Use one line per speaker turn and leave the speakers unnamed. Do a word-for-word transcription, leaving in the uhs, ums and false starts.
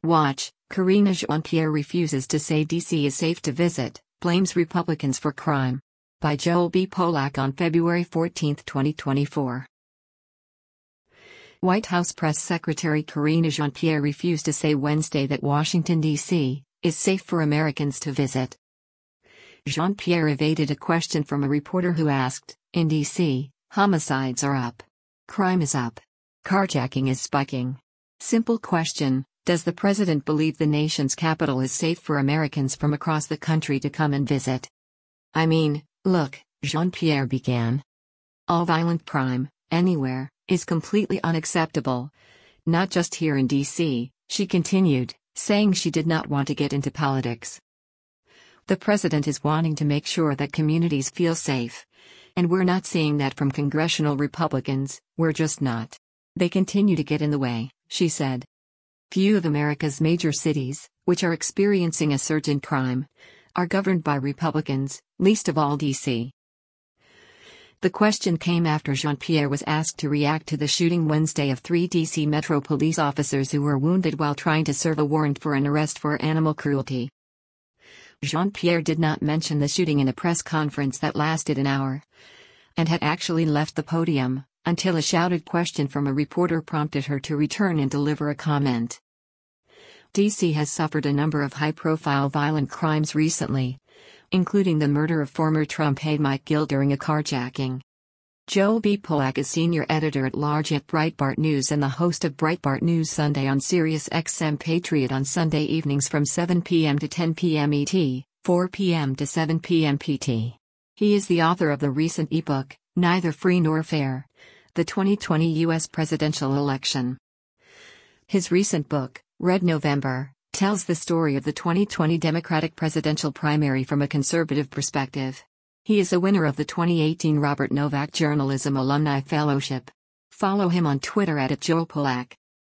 Watch, Karine Jean-Pierre refuses to say D C is safe to visit, blames Republicans for crime. By Joel B. Polak on February fourteenth, twenty twenty-four. White House Press Secretary Karine Jean-Pierre refused to say Wednesday that Washington, D C is safe for Americans to visit. Jean-Pierre evaded a question from a reporter who asked, "In D C, homicides are up. Crime is up. Carjacking is spiking. Simple question, does the president believe the nation's capital is safe for Americans from across the country to come and visit?" "I mean, look," Jean-Pierre began. "All violent crime, anywhere, is completely unacceptable. Not just here in D C, she continued, saying she did not want to get into politics. "The president is wanting to make sure that communities feel safe. And we're not seeing that from congressional Republicans, we're just not. They continue to get in the way," she said. Few of America's major cities, which are experiencing a surge in crime, are governed by Republicans, least of all D C. The question came after Jean-Pierre was asked to react to the shooting Wednesday of three D C Metro police officers who were wounded while trying to serve a warrant for an arrest for animal cruelty. Jean-Pierre did not mention the shooting in a press conference that lasted an hour, and had actually left the podium, until a shouted question from a reporter prompted her to return and deliver a comment. D C has suffered a number of high-profile violent crimes recently, including the murder of former Trump aide Mike Gill during a carjacking. Joel B. Polak is senior editor-at-large at Breitbart News and the host of Breitbart News Sunday on Sirius X M Patriot on Sunday evenings from seven p m to ten p m E T, four p m to seven p m P T. He is the author of the recent ebook, Neither Free Nor Fair: The twenty twenty U S Presidential Election. His recent book, Red November, tells the story of the twenty twenty Democratic presidential primary from a conservative perspective. He is a winner of the twenty eighteen Robert Novak Journalism Alumni Fellowship. Follow him on Twitter at Joel Polak.